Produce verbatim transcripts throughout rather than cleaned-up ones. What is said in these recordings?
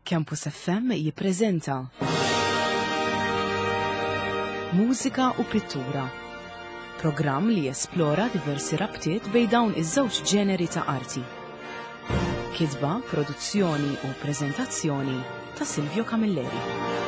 Campus F M jippreżenta Mużika u Pittura, programm li jesplora diversi rabtiet bejn dawn iż-żewġ ġeneri ta' arti. Kitba, produzzjoni u preżentazzjoni ta' Silvio Camilleri.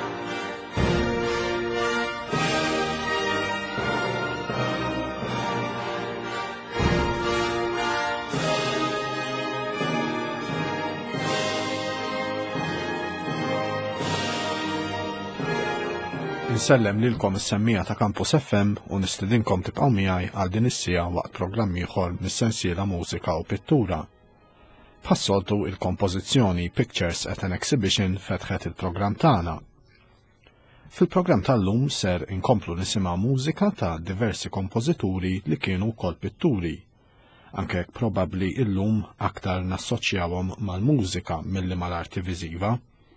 Insellem lilkom is-semmija ta' Campus F M u nistidinkom tibqgħu miegħi għal din is-sija waqt programm ieħor mis-sensiela Mużika u Pittura. Bħas-soltu il-kompożizzjoni Pictures at an Exhibition fetħet il-programm tagħna. Fil-programm tal-lum ser inkomplu nisimgħu mużika ta' diversi kompożituri li kienu wkoll pitturi. Anke hekk probabbli illum aktar nassoċjawhom mal-mużika milli mal-arti viżiva.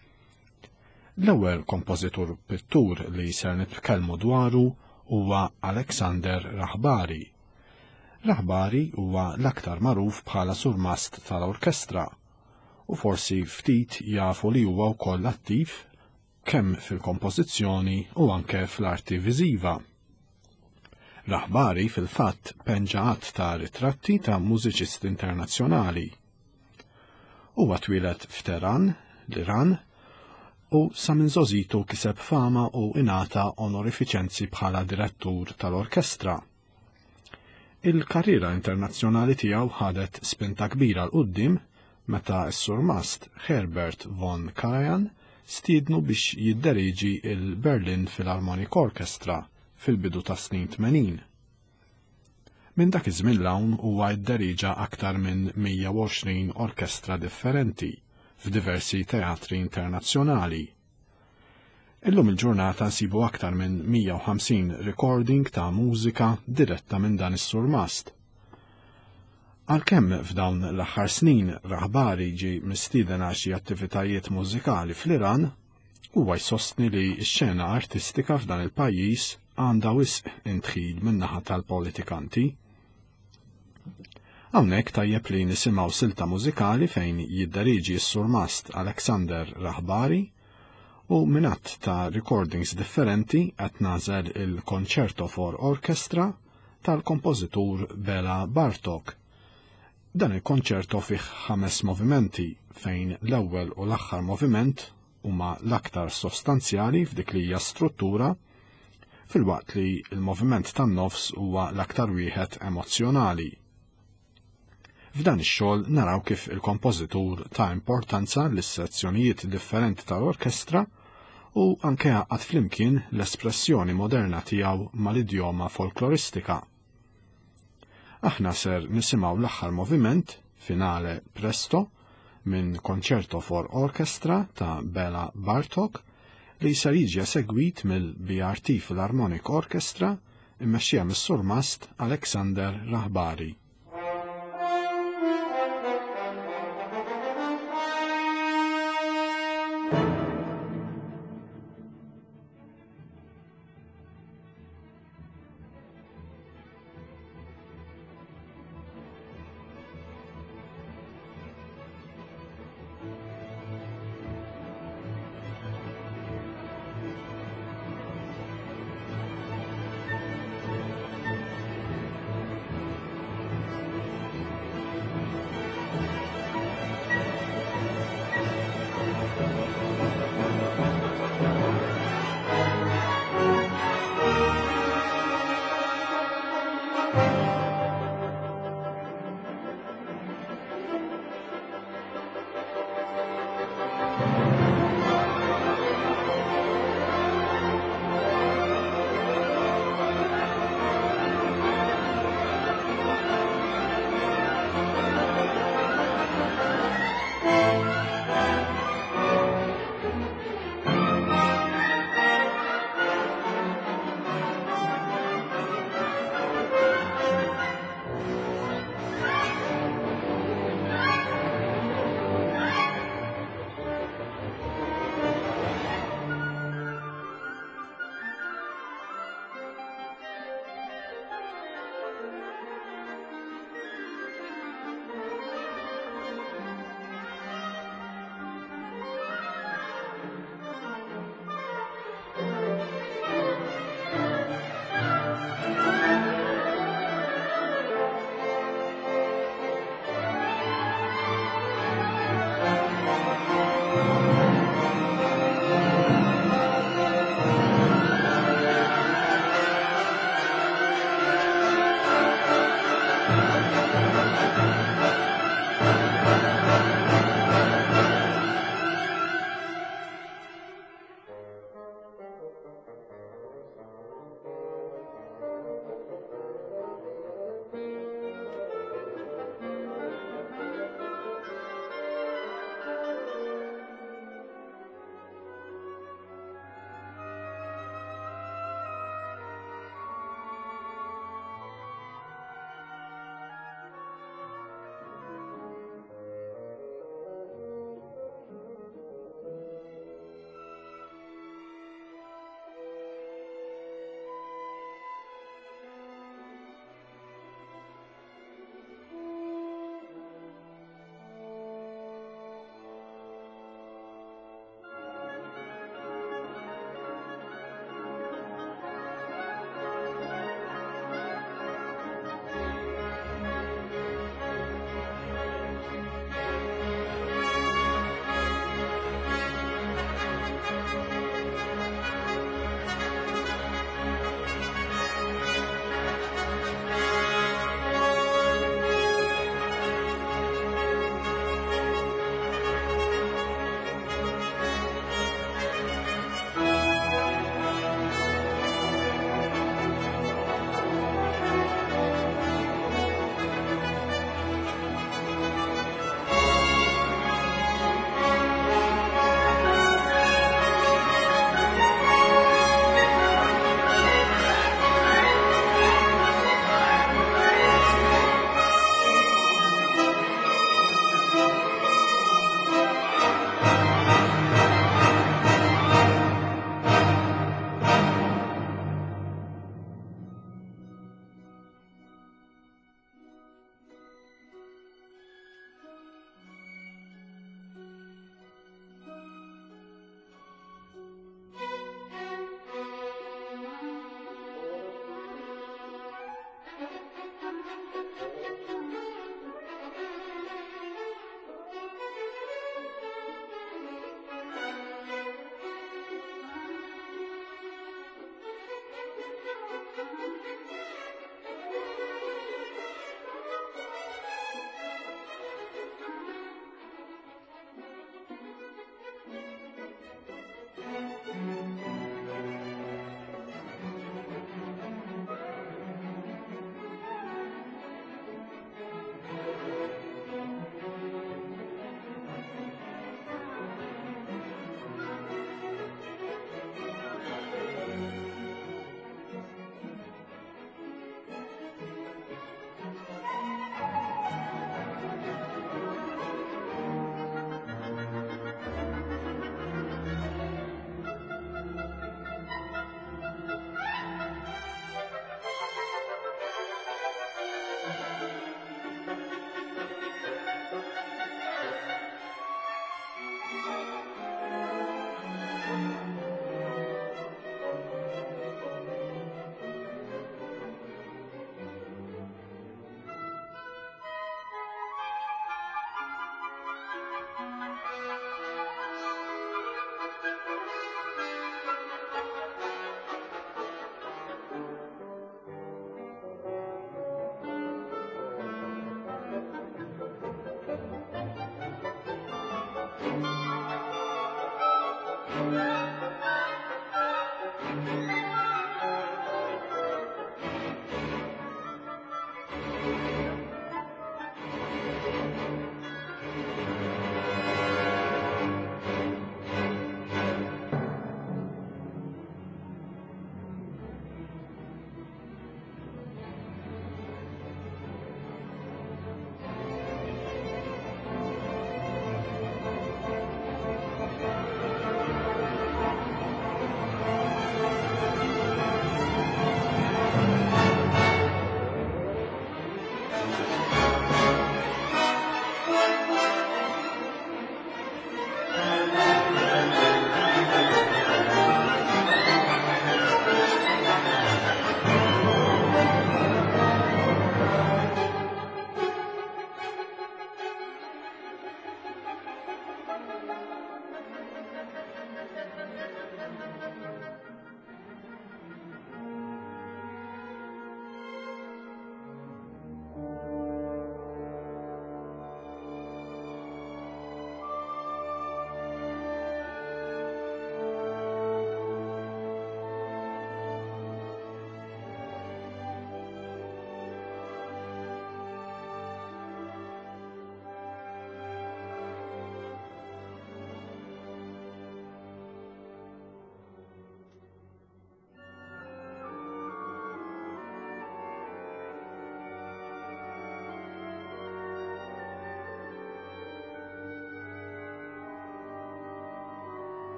L-ewwel kompożitur pittur li ser nitkellmu dwaru huwa Alexander Rahbari. Rahbari huwa l-aktar magħruf bħala surmast tal-orkestra u forsi ftit jafu li huwa wkoll attiv kemm fil-kompożizzjoni u anke fl-arti viżiva. Rahbari fil-fatt penġaħat ta' ritratti ta' mużiċisti internazzjonali. Huwa twieled f'Teheran, l-Iran, u sa minn żożitu kiseb fama u ingħata onorifiċenzi bħala direttur tal-orkestra. Il-karriera internazzjonali tiegħu ħadet spinta kbira l qudiem meta s-surmast Herbert von Karajan stiednu biex jidderiġi il-Berlin Philharmonic Orchestra fil-bidu ta' snin tmenin. Minn dak iż-żmien l-hawn huwa dderiġa aktar minn mija u għoxrin orkestra differenti f'diversi teatri internazzjonali. Illum il-ġurnata nsibu aktar minn mija u ħamsin recording ta' mużika diretta minn dan is-surmast. Għalkemm f'dawn l-aħħar snin Rahbari ġie mistieden għal xi attivitajiet mużikali fl-Iran, huwa jsostni li x-xena artistika f'dan il-pajjiż għandha wisq intħil min-naħa tal-politikanti. Hawnhekk tajjeb li nisimgħu silta mużikali fejn jidderiġi s-surmast Alexander Rahbari u minatt ta' recordings differenti qed nażel il-Concerto for Orchestra tal-kompożitur Bela Bartok. Dan il-konċerto fih ħames movimenti fejn l-ewwel u l-aħħar moviment huma l-aktar sostanzjali f'dik li hija struttura, filwaqt li l-moviment tan-nofs huwa l-aktar wieħed emozzjonali. F'dan ix-xogħol naraw kif il-kompożitur ta' importanza lis-sezzjonijiet differenti tal-orkestra u anke għaqad flimkien l-espressjoni moderna tiegħu mal-idjoma folkloristika. Aħna ser nisimgħu l-aħħar moviment, finale presto, minn Concerto for Orchestra ta' Bela Bartok li ser jiġi segwit mill-B R T Philharmonic Orchestra immexxija mis-surmast Alexander Rahbari.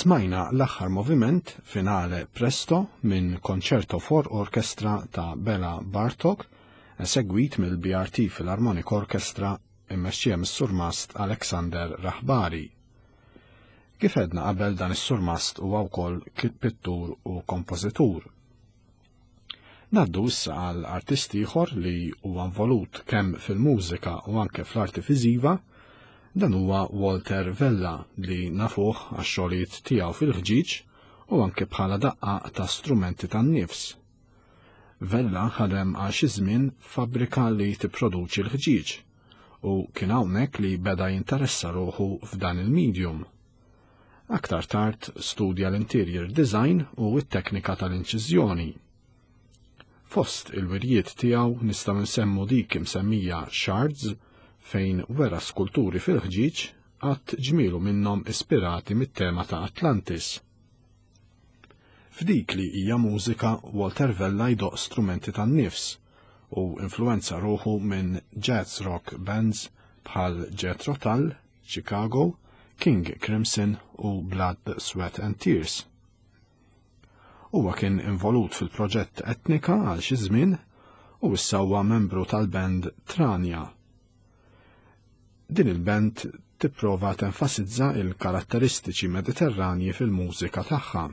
Smajna l-aħħar moviment finale Presto minn Concerto for Orchestra ta' Bela Bartok, segwit mill-B R T Philharmonic Orchestra immexxija mis-surmast Alexander Rahbari. Kif edna qabel dan is-surmast huwa wkoll pittur u kompożitur. Naddu issa għal artisti ieħor li huwa involut kemm fil-mużika u anke fl-arti viżiva, dan huwa Walter Vella li nafuh għax-xogħlijiet tiegħu fil-ħġiġ u anke bħala daqqa ta' strumenti tan-nifs. Vella ħadem għal xi żmien fabbrika li tipproduċi l-ħġiġ u kien hawnhekk li beda jinteressa ruħu f'dan il-medium. Aktar tard studja l-interior design u t-teknika tal-inċiżjoni. Fost il-wirjiet tiegħu nistgħu nsemmu dik imsemmija Shards fejn wera skulturi fil-ħġiġ għadd ġmielu minnhom ispirati mit-tema ta' Atlantis. F'dik li hija mużika Walter Vella jdoq strumenti tan-nifs u influenza ruħu minn jazz rock bands bħal Jethro Tull, Chicago, King Crimson u Blood, Sweat and Tears. Huwa kien involut fil-proġett Etnika għal xi żmien u issa huwa membru tal-band Trania. Din il-band tipprova tenfasizza il-karatteristiċi mediterranji fil-mużika tagħha.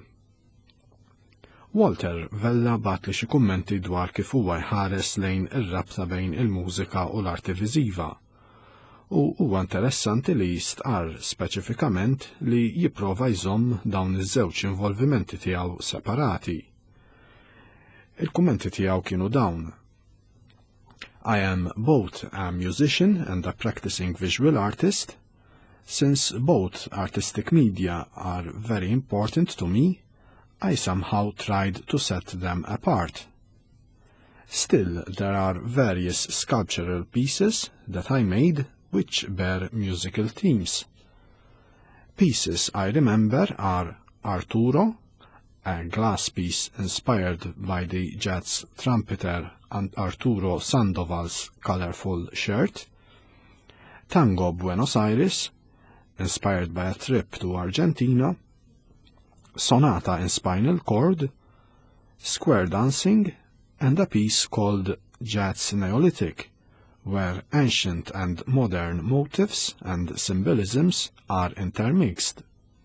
Walter Vella bat li xi kummenti dwar kif huwa jħares lejn ir-rabta bejn il-mużika u l-arti viżiva. U huwa interessanti li jistqar speċifikament li jipprova jżomm dawn iż-żewġ involvimenti tiegħu separati. Il-kummenti tiegħu kienu dawn: I am both a musician and a practicing visual artist. Since both artistic media are very important to me, I somehow tried to set them apart. Still, there are various sculptural pieces that I made which bear musical themes. Pieces I remember are Arturo, a glass piece inspired by the jazz trumpeter and Arturo Sandoval's colorful shirt, Tango Buenos Aires, inspired by a trip to Argentina, Sonata in Spinal Cord, Square Dancing, and a piece called Jazz Neolithic, where ancient and modern motifs and symbolisms are intermixed.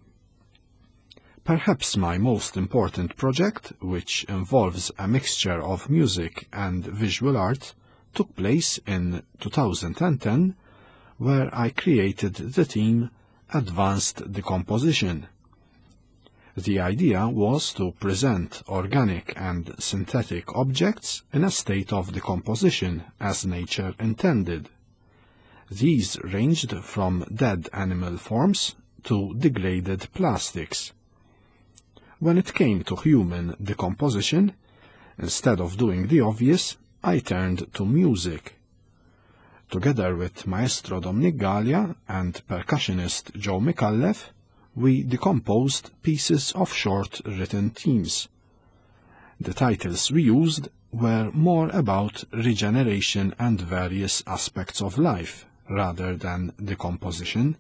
Perhaps my most important project, which involves a mixture of music and visual art, took place in two thousand ten, where I created the theme Advanced Decomposition. The idea was to present organic and synthetic objects in a state of decomposition as nature intended. These ranged from dead animal forms to degraded plastics. When it came to human decomposition, instead of doing the obvious, I turned to music. Together with Maestro Dominic Gallia and percussionist Joe McAuliffe, we decomposed pieces of short written themes. The titles we used were more about regeneration and various aspects of life, rather than decomposition.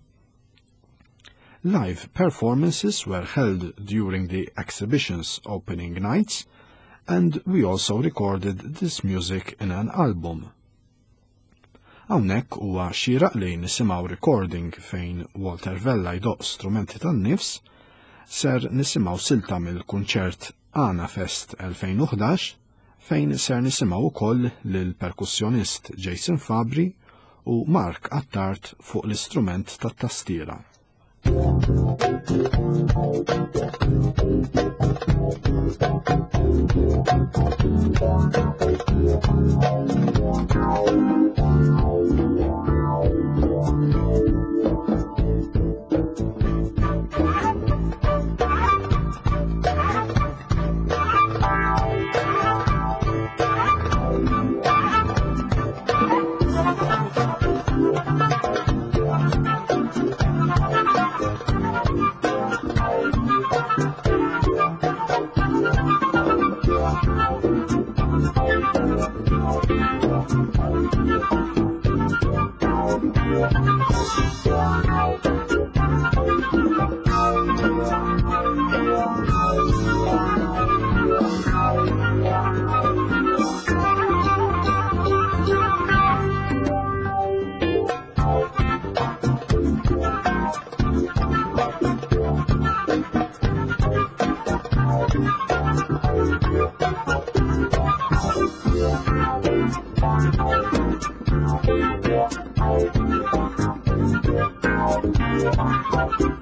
Live performances were held during the exhibition's opening nights, and we also recorded this music in an album. Hawnhekk huwa xieraq li nisimgħu recording fejn Walter Vella jdoq strumenti tan-nifs, ser nisimgħu silta mill-kunċert Ana Fest elfejn u ħdax fejn ser nisimgħu wkoll lil perkussjonist Jason Fabri u Mark Attard fuq l-istrument tat-tastiera. Wow.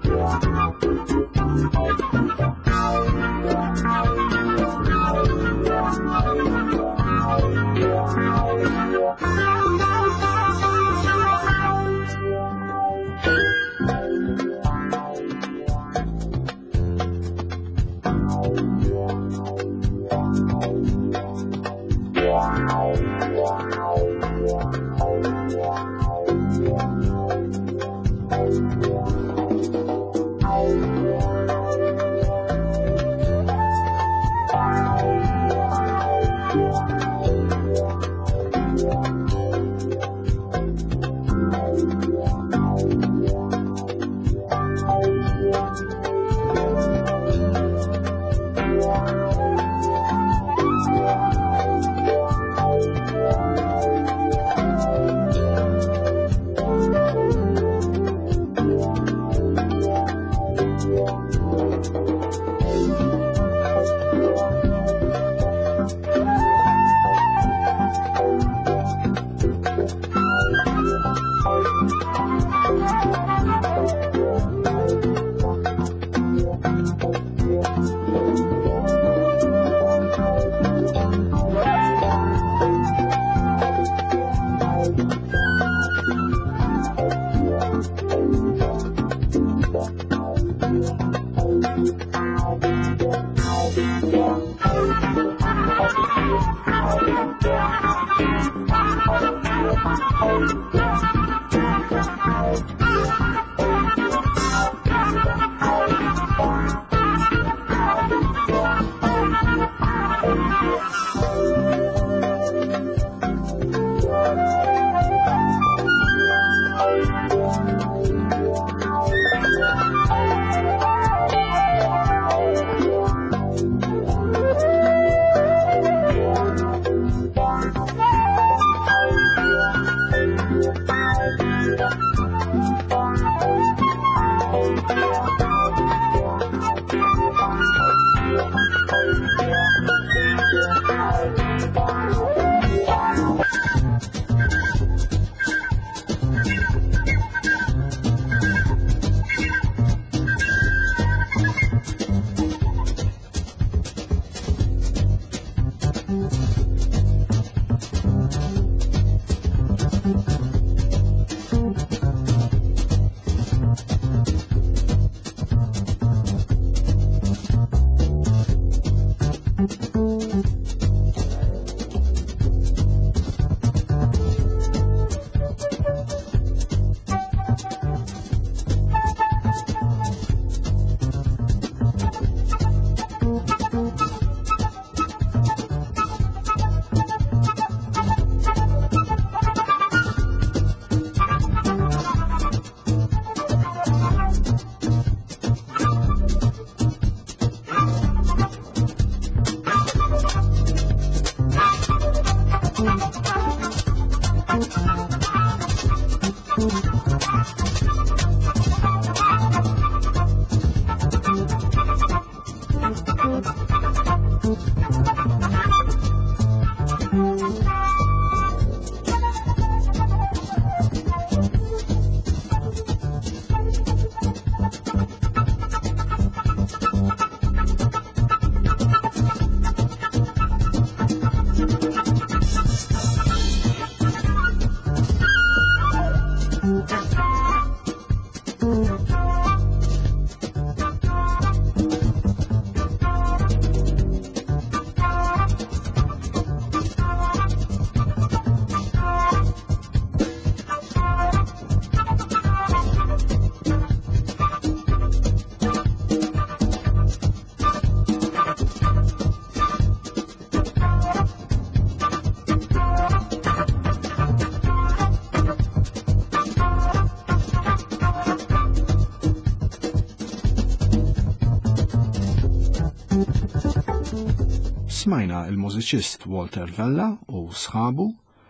Smajna il-mużiċist Walter Vella u sħabu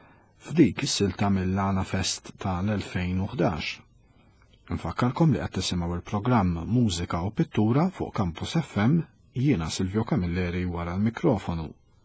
f'dik is-silta mill-Lana Fest tal-elfejn u ħdax. Nfakkarkom li qed tisimgħu il-programm Mużika u Pittura fuq Campus F M, jiena Silvio Camilleri wara l-mikrofonu.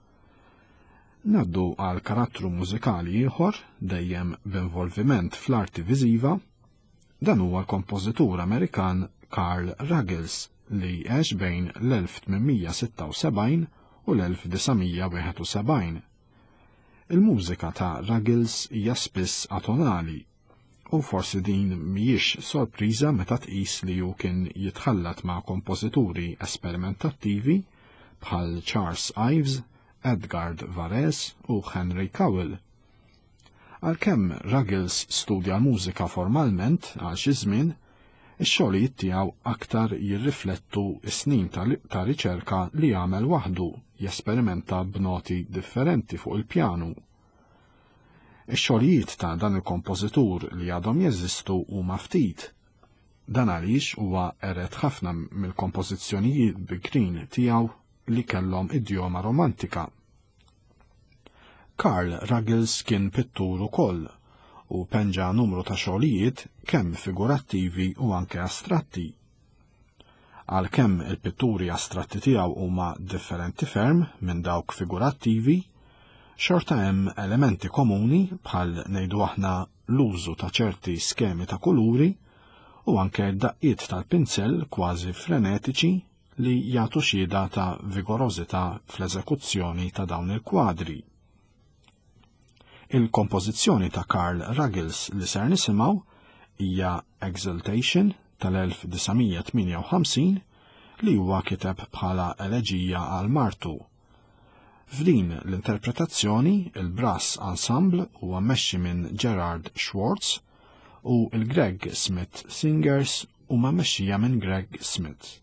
Naddu għal karattru mużikali ieħor dejjem b'involviment fl-arti viżiva, dan huwa l-kompożitur Amerikan Carl Ruggles li għex bejn l-elf tminmija sitta u sebgħin u l-elf disgħomija wieħed u sebgħin. Il-mużika ta' Ruggles hija spiss atonali, u forsi din mhijiex sorpriża meta tqis li hu kien jitħallat ma' kompożituri esperimentattivi bħal Charles Ives, Edgar Varese u Henry Cowell. Għalkemm Ruggles studja mużika formalment għal xi żmien, ix-xogħlijiet tiegħu aktar jirriflettu s-snin ta' riċerka li għamel waħdu jesperimenta b'noti differenti fuq il-pjanu. Ix-xogħlijiet ta' dan il-kompożitur li għadhom jeżistu huma ftit. Dan għaliex huwa ered ħafna mill-kompożizzjonijiet bikrin tiegħu li kellhom idjoma romantika. Carl Ruggles kien pittur ukoll u penġa numru ta' xogħlijiet kemm figurattivi u anke astratti. Għalkemm il-pitturi astratti tiegħu huma differenti ferm minn dawk figurattivi, xorta hemm elementi komuni bħal ngħidu aħna l-użu ta' ċerti skemi ta' kuluri u anke daqqiet tal-pinsell kważi frenetiċi li jagħtu xhieda ta' vigorożità fl-eżekuzzjoni ta' dawn il-kwadri. Il-kompożizzjoni ta' Carl Ruggles li ser nisimgħu hija Exaltation tal-elf disgħomija tminja u ħamsin li huwa kiteb bħala eleġija għal Martu. F'din l-interpretazzjoni il-brass ensemble huwa mmexxi minn Gerard Schwartz u il-Greg Smith Singers huma mmexxija minn Greg Smith.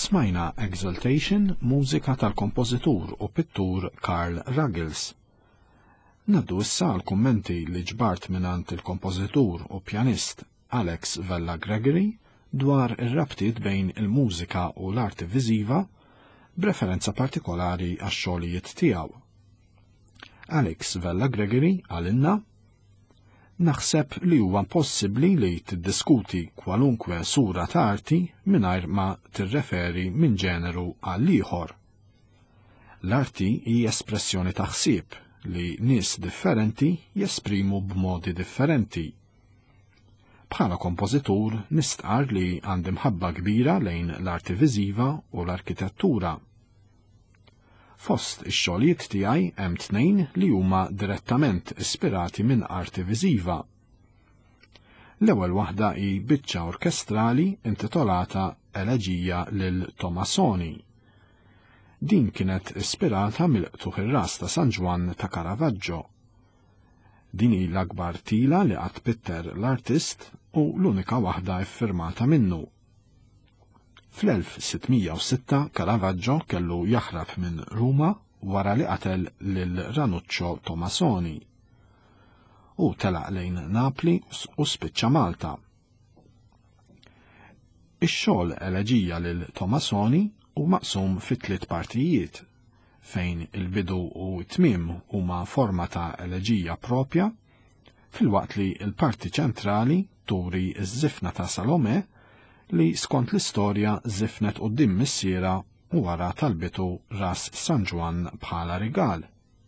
smajna Exaltation, mużika tal-kompożitur u pittur Karl Ruggles. Naddu issa l-kummenti li ġbart minant il-kompożitur u pjanist Alex Vella Gregory dwar ir-rabtiet bejn il-mużika u l-arti viżiva b'referenza partikolari għax-xogħlijiet tiegħu. Alex Vella Gregory għalinna: naħseb li huwa possibbli li tiddiskuti kwalunkwe sura ta' arti mingħajr ma tirreferi minn ġeneru għal ieħor. L-arti hija espressjoni ta' ħsieb li nies differenti jesprimu b'modi differenti. Bħala kompożitur nistqar li għandi mħabba kbira lejn l-arti viżiva u l-arkitettura. Fost ix-xogħlijiet tiegħi hemm tnejn li huma direttament ispirati minn arti viżiva. L-ewwel waħda hi biċċa orkestrali intitolata Eleġija lil Tomasoni. Din kienet ispirata mill-qtuħ ir-ras ta' San Ġwan ta' Caravaggio. Din hi l-akbar tila li qatt pitter l-artist u l-unika waħda iffirmata minnu. fl-elf sittmija u sitta Caravaggio kellu jaħrab minn Ruma wara li qatel lil Ranuccio Tomasoni u telaq lejn Napli u spiċċa Malta. Ix-xogħol Eleġija lil Tomasoni u maqsum fi tliet partijiet fejn il-bidu u t-tmiem huma forma ta' eleġija propja, filwaqt li l-parti ċentrali turi ż-żifna ta' Salome li skont l-istorja żifnet quddiem missiera u wara talbitu ras San Ġwan bħala rigal.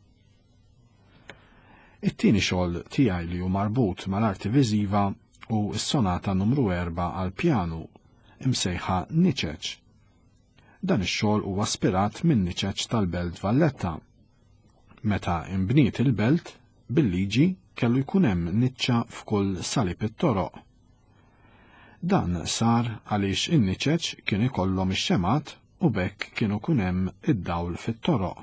It-tieni xogħol tiegħi li hu marbut mal-arti viżiva u s-sonata numru erba' għal pjanu imsejħa Niċeċ. Dan ix-xogħol huwa ispirat minn Niċeċ tal-Belt Valletta. Meta imbniet il-belt, bil-liġi kellu jkun hemm niċċa f'kull salib it-toroq. Dan sar għaliex in-Niċeċ kien ikollhom ix-xemat u bekk kienu kun hemm id-dawl fit-toroq.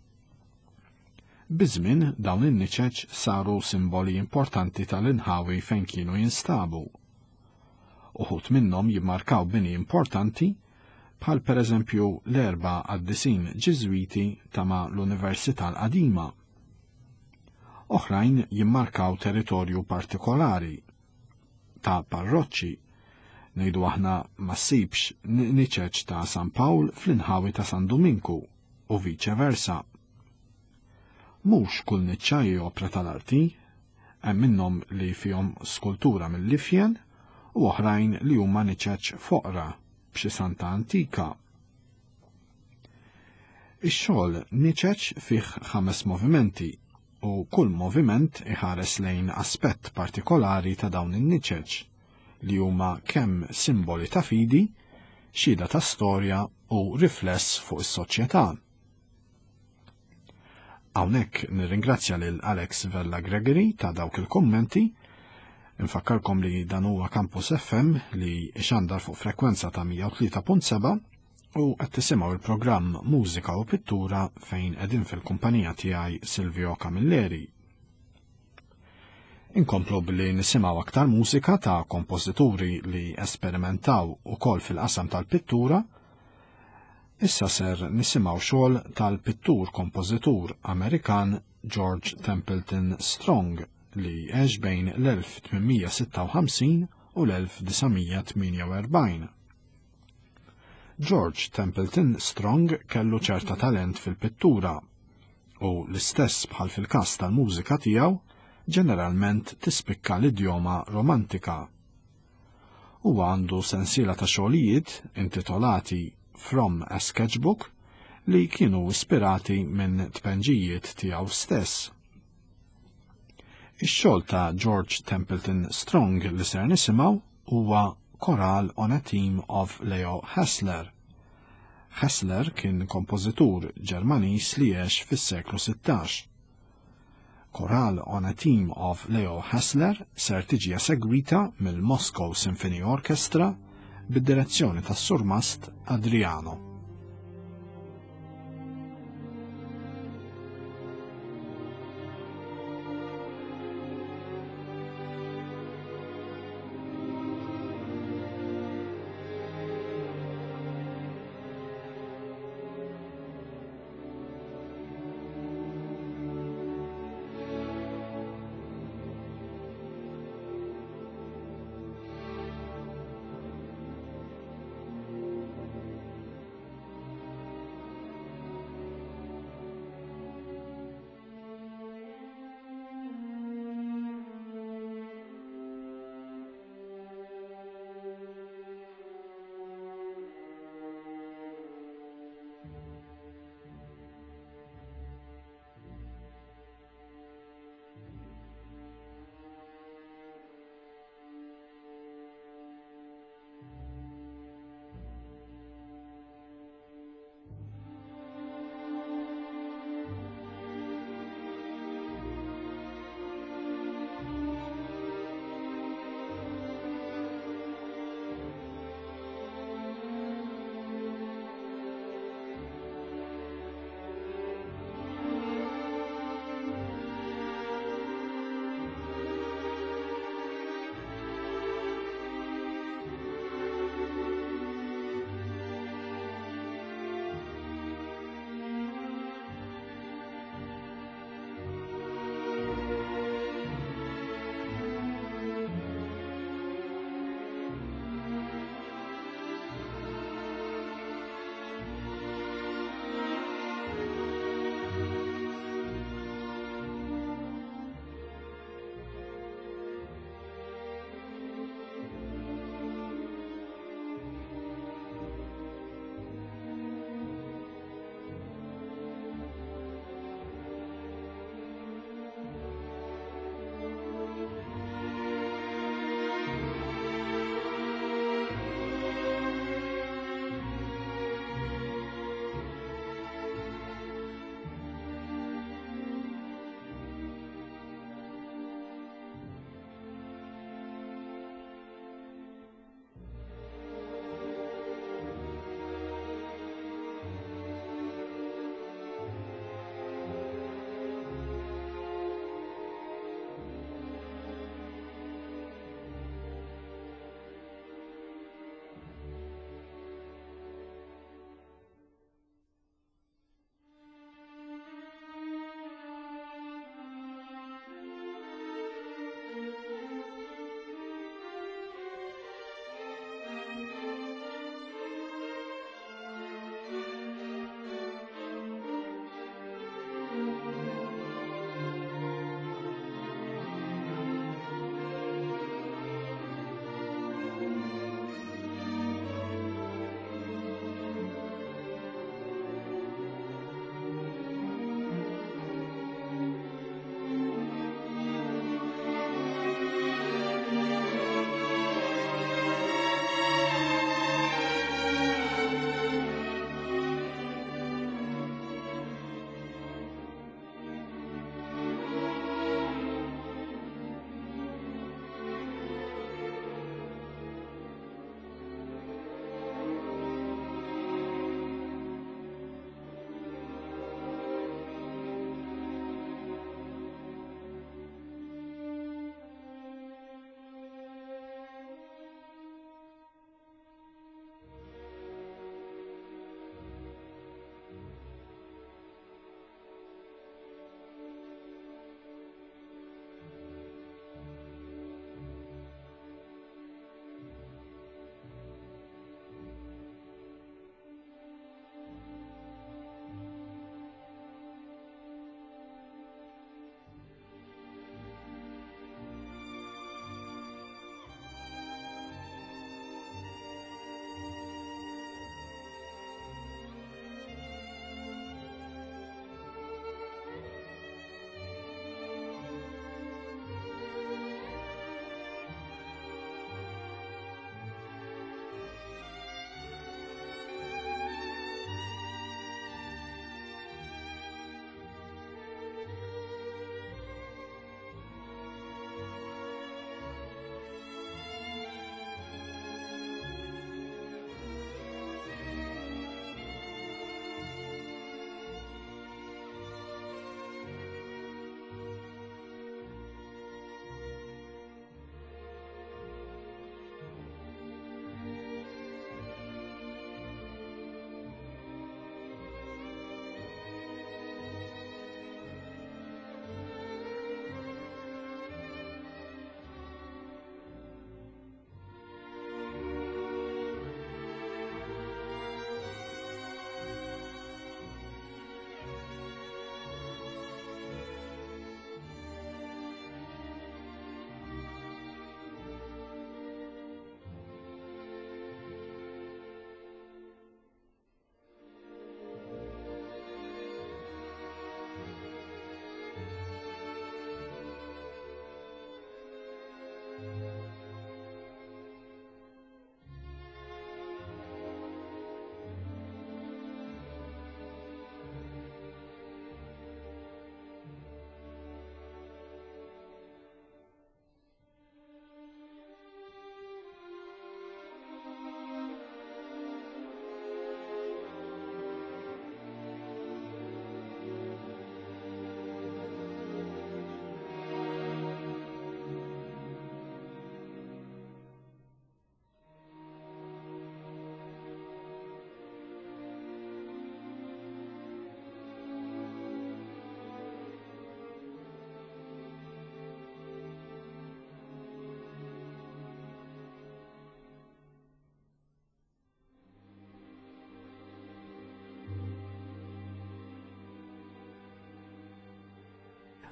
Biżmien dawn in-niċeċ saru simboli importanti tal-inħawi fejn kienu jinstabu. Uħud minnhom jimmarkaw bini importanti bħal pereżempju l-erba' qaddisin Ġiżwiti ta' ma' l-Università l-Qadima. Oħrajn jimmarkaw territorju partikolari ta' parroċċi. Ngħidu aħna ma ssibx niċeċ ta' San Pawl fl-inħawi ta' San Dominku u viċe versa. Mhux kull niċċa hi opra tal-arti, hemm minnhom li fihom skultura mill-Lifjen u oħrajn li huma niċeċ foqra b'xi santa antika. Ix-xogħol niċeċ fih ħames movimenti u kull moviment iħares lejn aspett partikolari ta' dawn in-niċeċ li huma kemm simboli ta' fidi, xhieda ta' storja u rifless fuq is-soċjetà. Hawnhekk nirringrazzja lil Alex Vella Gregory ta' dawk il-kummenti. Infakkarkom li dan huwa Campus F M li ixandar fuq frekwenza ta' mija u tlieta punt seba' u qed tisimgħu il-programm Mużika u Pittura fejn qegħdin fil-kumpanija tiegħi Silvio Camilleri. Inkomplu billi nisimgħu aktar mużika ta' kompożituri li esperimentaw ukoll fil-qasam tal-pittura. Issa ser nisimgħu xogħol tal-pittur-kompożitur Amerikan George Templeton Strong li għex bejn l-elf tminmija sitta u ħamsin u l-elf disamija tminja u erbgħin. George Templeton Strong kellu ċerta talent fil-pittura u l-istess bħal fil-każ tal-mużika tiegħu ġeneralment tispikka l-idjoma romantika. Huwa għandu sensiela ta' xogħlijiet intitolati From a Sketchbook li kienu ispirati minn tpenġijiet tiegħu stess. Ix-xogħol ta' George Templeton Strong li ser nisimgħu huwa Choral on a Theme of Leo Hassler. Hassler kien kompożitur Ġermaniż li għex fis-seklu sittax. Choral on a Theme of Leo Hassler ser tiġi segwita mill-Moscow Symphony Orchestra bid-direzzjoni tas-Sur Mast Adriano.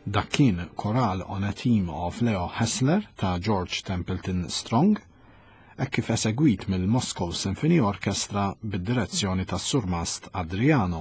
Dak kien koral on a Theme of Leo Hassler ta' George Templeton Strong, hekk kif esegwit mill-Moscow Symphony Orchestra bid-direzzjoni tas Surmast Adriano.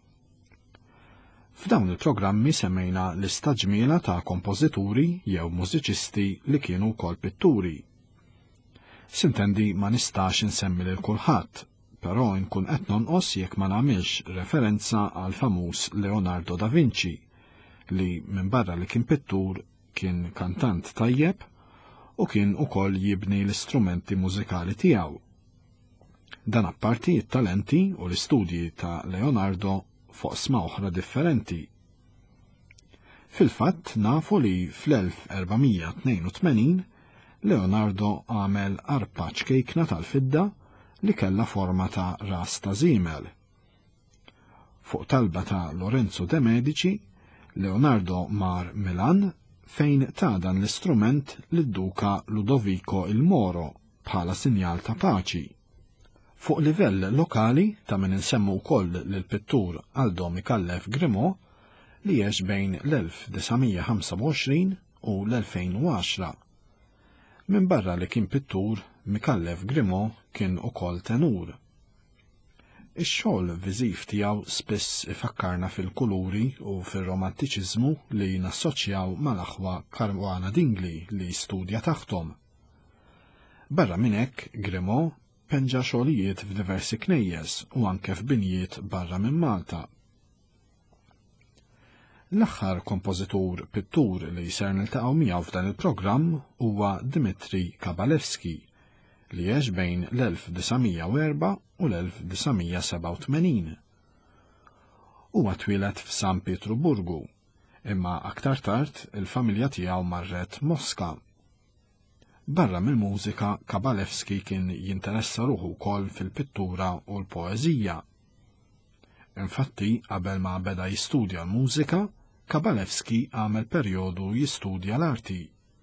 F'dawn il-programmi semmejna lista ġmiela ta' kompożituri jew mużiċisti li kienu wkoll pitturi. Sintendi ma nistax insemmi lil kulħadd, però nkun qed nonqos jekk ma nagħmilx referenza għal famuż Leonardo da Vinci, li minn barra li kien pittur kien kantant tajjeb u kien ukoll jibni l-istrumenti mużikali tiegħu. Dan apparti it-talenti u l-istudji ta' Leonardo fuq sma oħra differenti. Fil-fatt nafu li fl-elf erbamija tnejn u tmenin Leonardo għamel arpa ċkejkna tal-fidda li kellha forma ta' ras ta' żiemel. Fuq talba ta' Lorenzo de Medici, Leonardo mar Milan fejn ta' dan l-istrument lid-duka Ludovico il Moro bħala sinjal ta' paċi. Fuq livell lokali ta' min insemmu wkoll lill-pittur Aldo Micallef Grimaud li jgħix bejn l-elf desamija ħamsa u għoxrin u l-elfejn u għaxra. Min barra li kien pittur, Micallef Grimaud kien ukoll tenur. Ix-xogħol viżiv tiegħu spiss ifakkarna fil-kuluri u fir-romantiċiżmu li nassoċjaw mal-aħwa Caruana d'Ingli li studja taħtom. Barra minn hekk, Grimaud penġa xogħlijiet f'diversi knejjes u anke f'binjiet barra minn Malta. L-aħħar kompożitur pittur li ser niltaqgħu miegħu f'dan il-programm huwa Dmitri Kabalevski, li jgħix bejn l-elf desamija u erba' u l-elf desamija seba' u tmenin. Huwa twieled f'San Pietruburgu, imma aktar tard il-familja tiegħu marret Mosca. Barra mill-mużika, Kabalevski kien jinteressa ruħu wkoll fil-pittura u l-poeżija. Infatti, qabel ma beda jistudja l-mużika, Kabalevski għamel perjodu jistudja l-arti.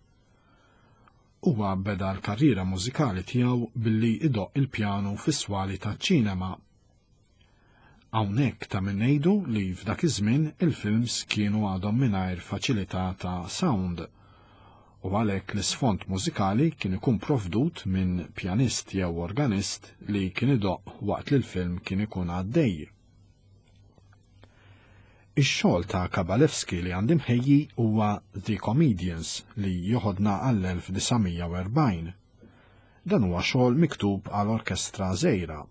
Huwa beda l-karriera mużikali tiegħu billi idoq il-pjanu fis-swali taċ-ċinema. Hawnhekk ta' min ngħidu li f'dak iż-żmien il-films kienu għadhom mingħajr faċilità ta' sound, u għalhekk l-isfond mużikali kien ikun provdut minn pjanist jew organist li kien idoq waqt li l-film kien ikun għaddej. Ix-xogħol ta' Kabalevski li għandi mħejji huwa The Comedians li joħodna għall-elf desamija u erbgħin. Dan huwa xogħol miktub għal orkestra żgħira.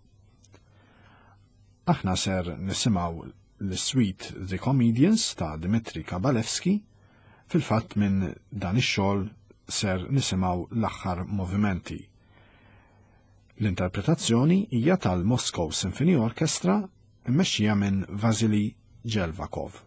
Aħna ser nisimgħu l-suite The Comedians ta' Dmitri Kabalevski, fil-fatt minn dan ix-xogħol ser nisimgħu l-aħħar movimenti. L-interpretazzjoni hija tal-Moscow Symphony Orchestra mmexxija minn Vasily Jelvakov.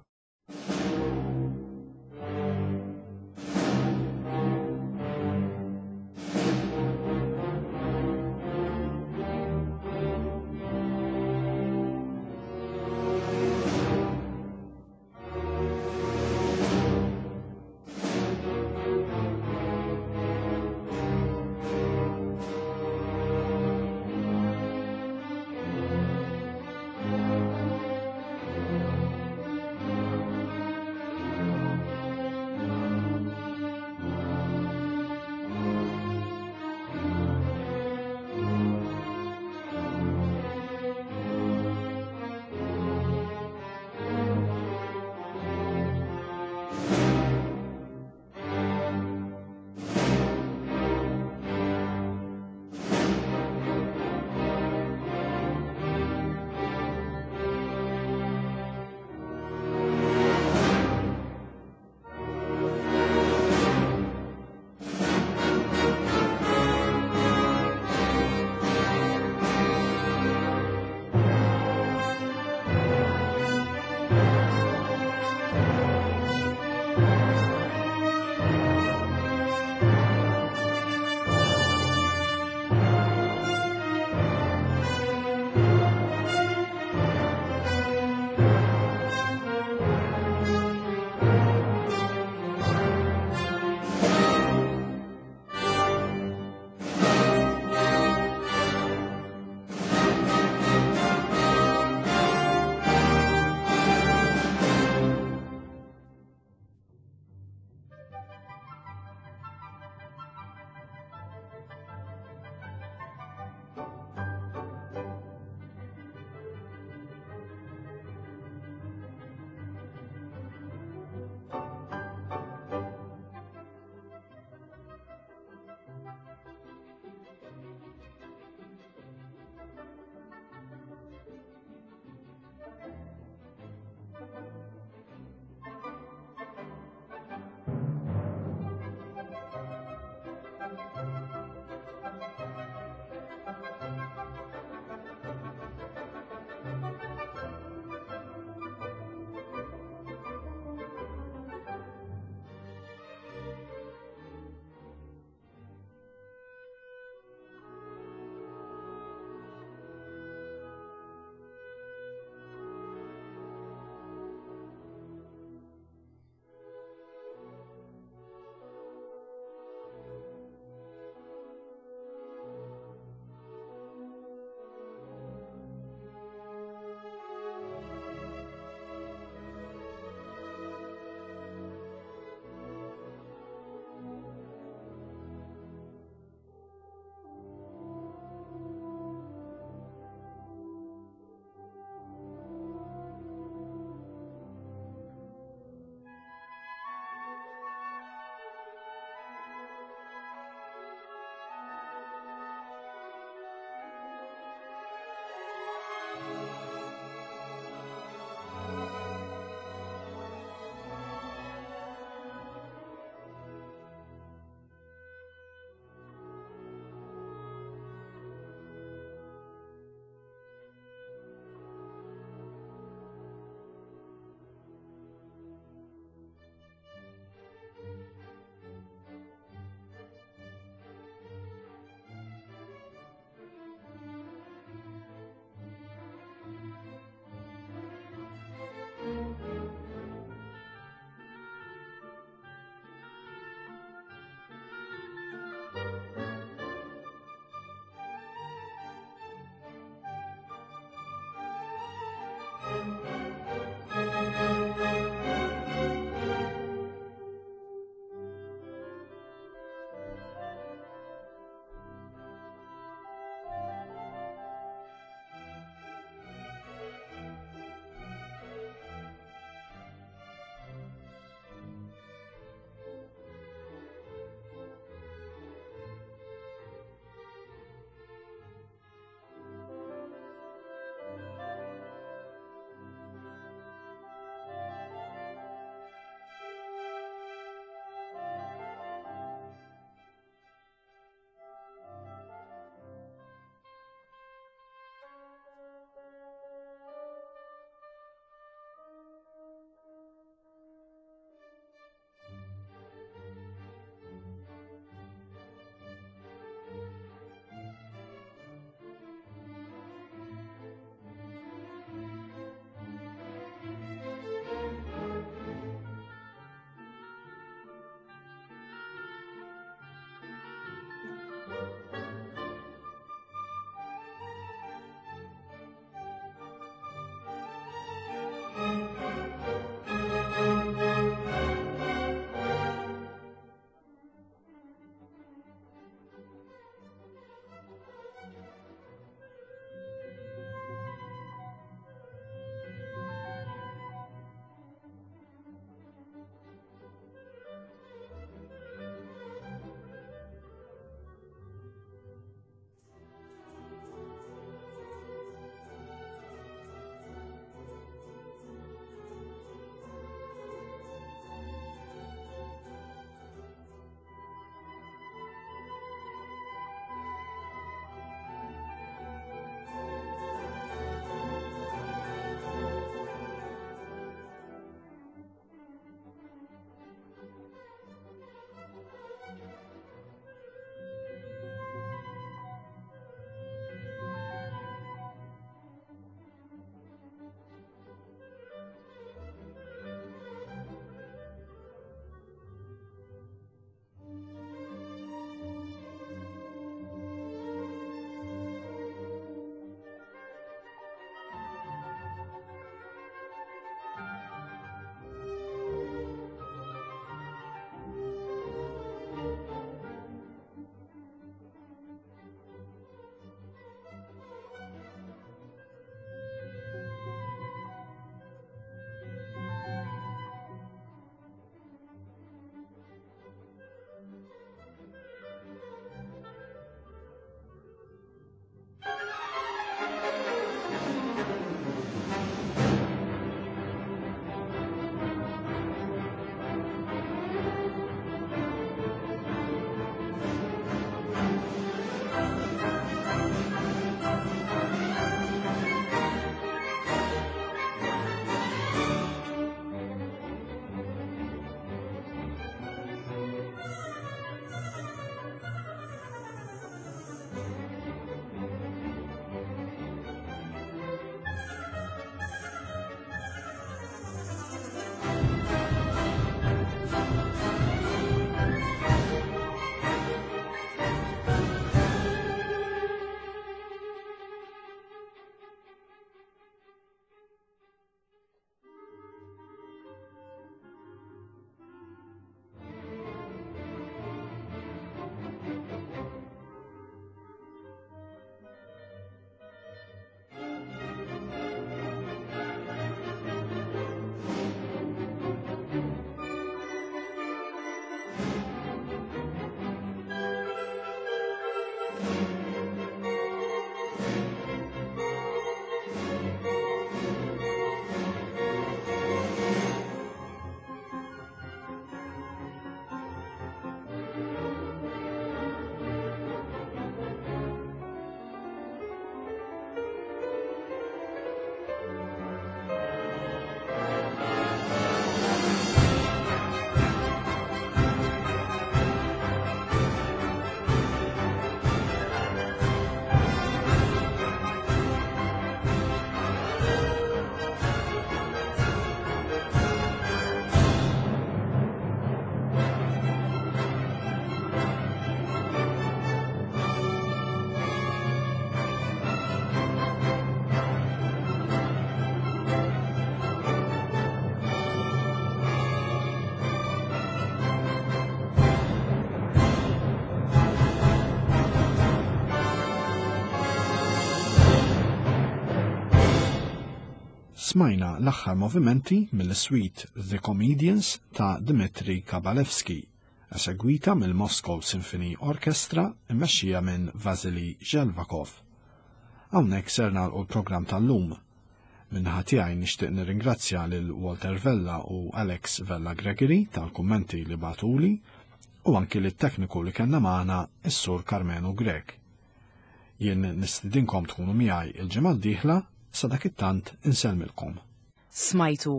Smajna l-aħħar movimenti mill-suite The Comedians ta' Dmitri Kabalevski, esegwita mill-Moscow Symphony Orchestra immexxija minn Vasily Zhelvakov. Hawnhekk ser nagħlqu l-programm tal-lum. Minnaħa tiegħi nixtieq nirringrazzja lil Walter Vella u Alex Vella Gregory tal-kummenti li batuli u anki lit-tekniku li kellna magħna is-Sur Carmenu Grek. Jien nistidinkom tkunu miegħi il-ġimgħa d-dieħla sa dak it-tant insellmilkom. Smajtu.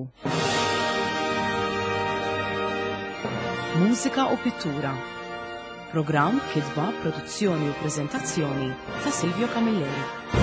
Mużika u pittura. Programm kitba, produzzjoni u preżentazzjoni ta' Silvio Camilleri.